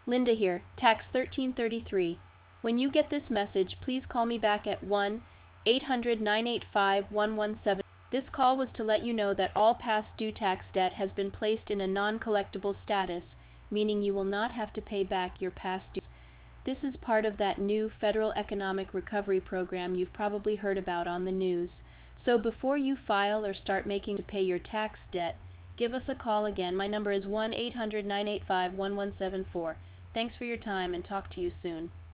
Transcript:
Linda here, Tax 1333. When you get this message, please call me back at 1-800-985-117. This call was to let you know that all past due tax debt has been placed in a non-collectible status, meaning you will not have to pay back your past dues. This is part of that new Federal Economic Recovery Program you've probably heard about on the news. So before you file or start making to pay your tax debt, give us a call again. My number is 1-800-985-1174. Thanks for your time and talk to you soon.